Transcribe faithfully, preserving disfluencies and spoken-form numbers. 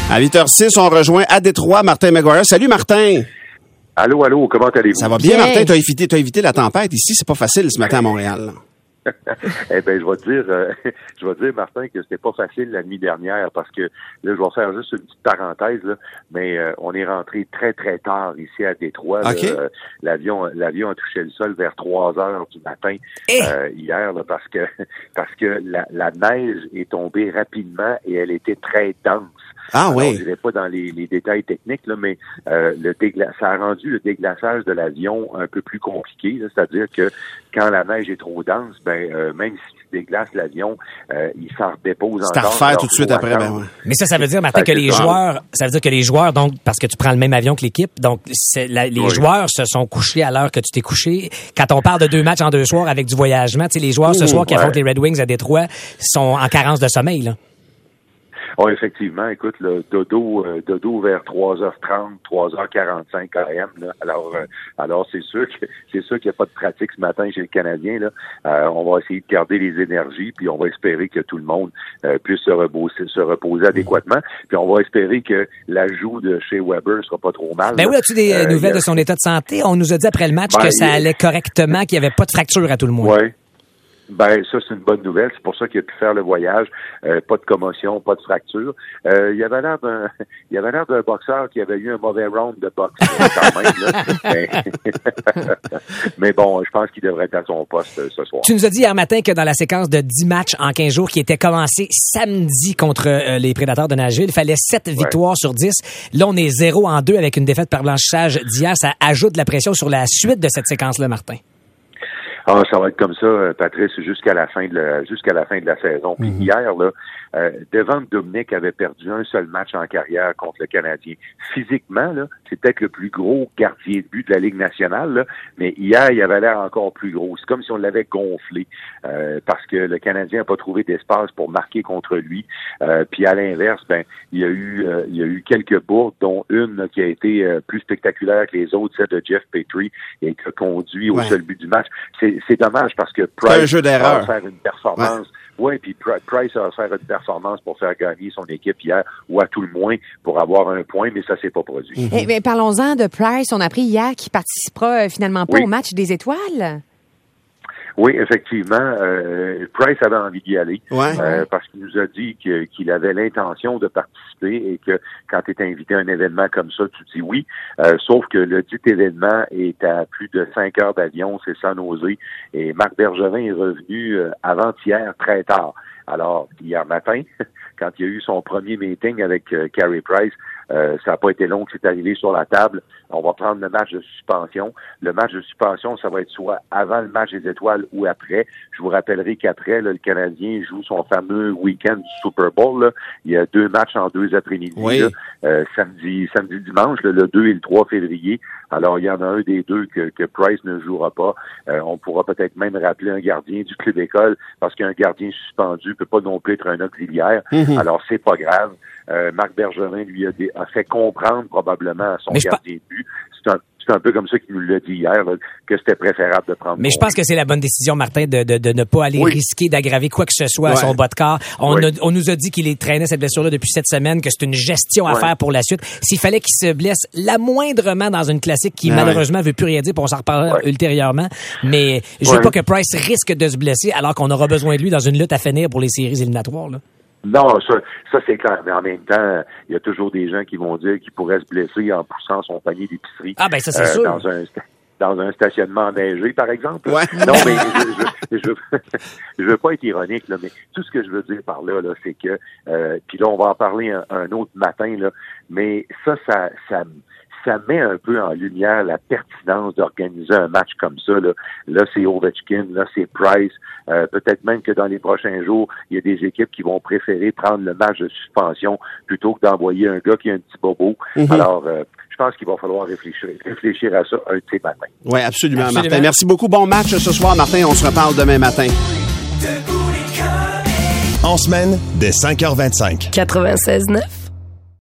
À huit heures six, on rejoint à Détroit Martin McGuire. Salut Martin! Allô, allô, comment allez-vous? Ça va bien, bien. Martin? T'as évité, t'as évité la tempête. Ici, c'est pas facile ce matin à Montréal. eh bien, je vais te dire, euh, je vais te dire, Martin, que c'était pas facile la nuit dernière parce que, là, je vais faire juste une petite parenthèse, là, mais euh, on est rentré très, très tard ici à Détroit. Okay. Là, euh, l'avion, l'avion a touché le sol vers trois heures du matin euh, hier, là, parce que parce que la, la neige est tombée rapidement et elle était très dense. Ah oui. Je ne dirais pas dans les, les détails techniques, là, mais euh, le dégla- ça a rendu le déglaçage de l'avion un peu plus compliqué. Là, c'est-à-dire que quand la neige est trop dense, ben euh, même si tu déglaces l'avion, euh, il s'en redépose encore. C'est à refaire tout de suite après. Ben ouais. Mais ça, ça veut dire, Martin, que les joueurs, ça veut dire que les joueurs, donc, parce que tu prends le même avion que l'équipe, donc c'est la, les oui. joueurs se sont couchés à l'heure que tu t'es couché. Quand on parle de deux matchs en deux soirs avec du voyagement, tu sais, les joueurs ce soir qui ouais. affrontent les Red Wings à Détroit sont en carence de sommeil, là. Oh, effectivement, écoute, le dodo, euh, dodo vers trois heures trente, trois heures quarante-cinq A M. Là. Alors, euh, alors c'est sûr que c'est sûr qu'il n'y a pas de pratique ce matin chez le Canadien. Là. Euh, on va essayer de garder les énergies, puis on va espérer que tout le monde euh, puisse se reposer, se reposer adéquatement. Puis on va espérer que l'ajout de chez Weber sera pas trop mal. Ben oui, as-tu des euh, nouvelles a... de son état de santé? On nous a dit après le match ben, que ça a... allait correctement, qu'il n'y avait pas de fracture à tout le monde. Oui. Ben ça c'est une bonne nouvelle, c'est pour ça qu'il a pu faire le voyage, euh, pas de commotion, pas de fracture. Euh, il avait l'air d'un, il avait l'air d'un boxeur qui avait eu un mauvais round de boxe quand même. Là. Mais, mais bon, je pense qu'il devrait être à son poste ce soir. Tu nous as dit hier matin que dans la séquence de dix matchs en quinze jours qui était commencée samedi contre euh, les Prédateurs de Nashville, il fallait sept victoires ouais. sur dix. Là, on est zéro en deux avec une défaite par blanchissage d'hier. Ça ajoute de la pression sur la suite de cette séquence-là, Martin. Ah, ça va être comme ça, Patrice, jusqu'à la fin de la, jusqu'à la fin de la saison. Puis mm-hmm. hier, là, euh, Devon Dubnyk avait perdu un seul match en carrière contre le Canadien. Physiquement, là, c'est peut-être le plus gros gardien de but de la Ligue nationale, là, mais hier, il avait l'air encore plus gros. C'est comme si on l'avait gonflé, euh, parce que le Canadien n'a pas trouvé d'espace pour marquer contre lui. Euh, puis à l'inverse, ben, il y a eu, euh, il y a eu quelques bourdes, dont une qui a été euh, plus spectaculaire que les autres, celle de Jeff Petrie, et qui a conduit au ouais. seul but du match. C'est C'est dommage parce que Price va faire une performance. Oui, ouais, puis Price va faire une performance pour faire gagner son équipe hier, ou à tout le moins pour avoir un point, mais ça s'est pas produit. Mm-hmm. Eh, mais parlons-en de Price. On a appris hier qu'il participera euh, finalement pas oui. au match des étoiles. Oui, effectivement, euh, Price avait envie d'y aller ouais. euh, parce qu'il nous a dit que, qu'il avait l'intention de participer et que quand tu es invité à un événement comme ça, tu dis oui. Euh, sauf que le dit événement est à plus de cinq heures d'avion, c'est sans nausée. Et Marc Bergevin est revenu euh, avant-hier très tard. Alors, hier matin, quand il y a eu son premier meeting avec euh, Carey Price, euh, ça n'a pas été long que c'est arrivé sur la table. On va prendre le match de suspension. Le match de suspension, ça va être soit avant le match des étoiles ou après. Je vous rappellerai qu'après, là, le Canadien joue son fameux week-end du Super Bowl. Là. Il y a deux matchs en deux après-midi. Oui. Là, euh, samedi, samedi, dimanche, là, le deux et le trois février. Alors, il y en a un des deux que, que Price ne jouera pas. Euh, on pourra peut-être même rappeler un gardien du club école parce qu'un gardien suspendu peut pas non plus être un auxiliaire. Mm-hmm. Alors, c'est pas grave. Euh, Marc Bergevin lui a, dé- a fait comprendre probablement à son Mais gardien de but. C'est un, c'est un peu comme ça qu'il nous l'a dit hier, là, que c'était préférable de prendre. Mais je pense que c'est la bonne décision, Martin, de, de, de ne pas aller oui. risquer d'aggraver quoi que ce soit ouais. à son bas de corps. On, oui. a, on nous a dit qu'il traînait cette blessure-là depuis cette semaine, que c'est une gestion à ouais. faire pour la suite. S'il fallait qu'il se blesse la moindrement dans une classique qui, ouais. malheureusement, veut plus rien dire, puis on s'en reparlera ouais. ultérieurement. Mais je veux ouais. pas que Price risque de se blesser alors qu'on aura besoin de lui dans une lutte à finir pour les séries éliminatoires, là. Non, ça, ça c'est clair. Mais en même temps, il y a toujours des gens qui vont dire qu'il pourrait se blesser en poussant son panier d'épicerie. Ah ben ça c'est euh, sûr. Dans un dans un stationnement enneigé, par exemple. Ouais. Non, mais je, je, je, je veux pas être ironique, là, mais tout ce que je veux dire par là, là, c'est que euh, puis là, on va en parler un, un autre matin, là, mais ça, ça, ça ça met un peu en lumière la pertinence d'organiser un match comme ça. Là, là c'est Ovechkin, là, c'est Price. Euh, peut-être même que dans les prochains jours, il y a des équipes qui vont préférer prendre le match de suspension plutôt que d'envoyer un gars qui a un petit bobo. Mm-hmm. Alors, euh, je pense qu'il va falloir réfléchir, réfléchir à ça un de ces matins. Oui, absolument, absolument, Martin. Merci beaucoup. Bon match ce soir, Martin. On se reparle demain matin. En semaine, dès cinq heures vingt-cinq. quatre-vingt-seize neuf